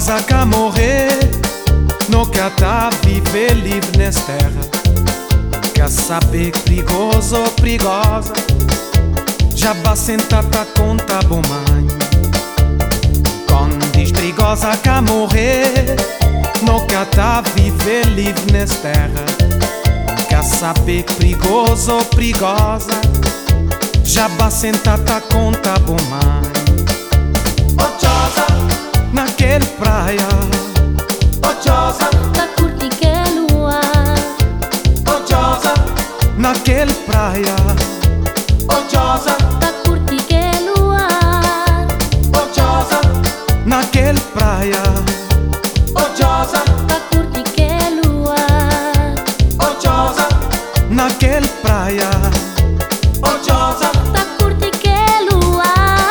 perigosa que morrer, não quer tá viver livre nessa terra. Quer saber perigoso ou perigosa, já vai sentar tá conta bom mãe. Quando diz perigosa que morrer, não quer tá viver livre nessa terra. Quer saber perigoso ou perigosa, já vai sentar tá conta bom mãe. Ochosa, Naquele praia, Ochosa, Tá curti que é lua, Ochosa, naquele praia, Ochosa, tá curti que é lua, Ochosa, naquele praia, Ochosa, tá curti que é lua, Ochosa, naquele praia. Ochosa, tá curti que é lua.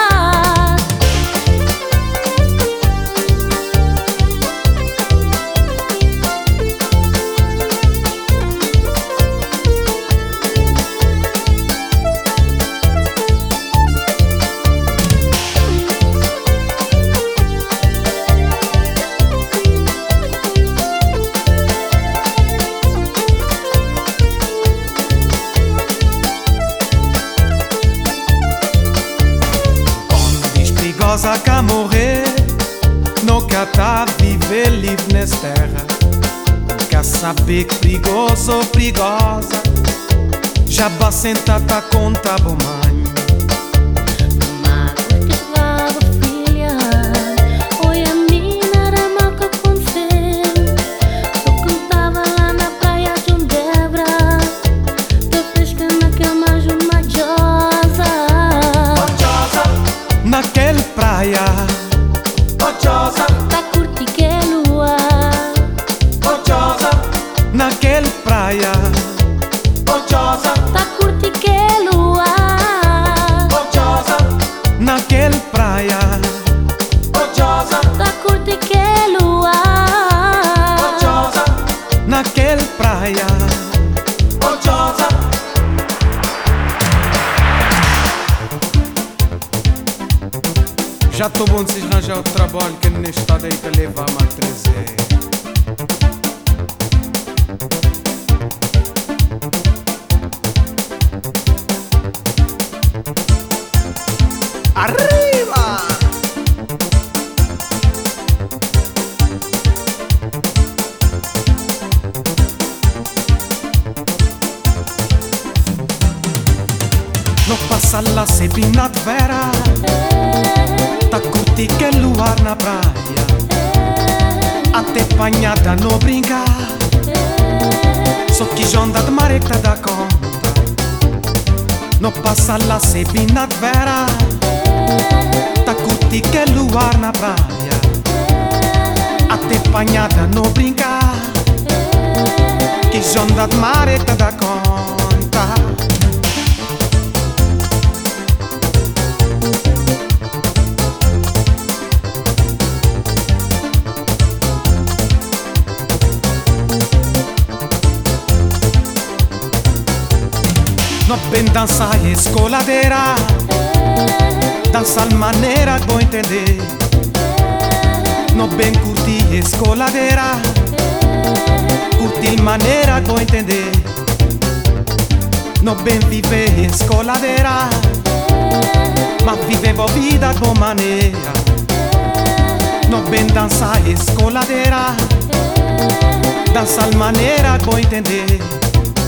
Perigosa que morrer, não quer tá viver livre nessa terra. Quer saber que perigoso ou perigosa, já vai sentar tá conta bom mãe. Mágoa que vava filha, oi a menina era mal que aconteceu. Tu cantava lá na praia de Debra, tu pesca naquele mar majosa. Ochosa, Naquele praia, Ochosa, Tá curti que é lua, Ochosa, naquele praia, Ochosa, tá curti que é lua, Ochosa, naquele praia, Ochosa, tá curti que é lua, Ochosa, naquele praia. Ochosa. Já tô bom de se arranjar outro trabalho que neste estado aí que levar a trazer. Arriba! Não passa lá se bina de vera, tá curti que luar na praia, até panhada não brincar. Só que jonda de mareca da conta. Não passa lá se bina de vera, tá curti que luar na praia, até panhada não brincar. Que jonda de mareca da conta. No bem dançar escoladeira, dançar maneira que vou entender. No bem curtir escoladeira, curtir maneira que vou entender. No bem viver escoladeira, mas viver a vida de boa maneira. No bem dançar escoladeira, dançar maneira que vou entender.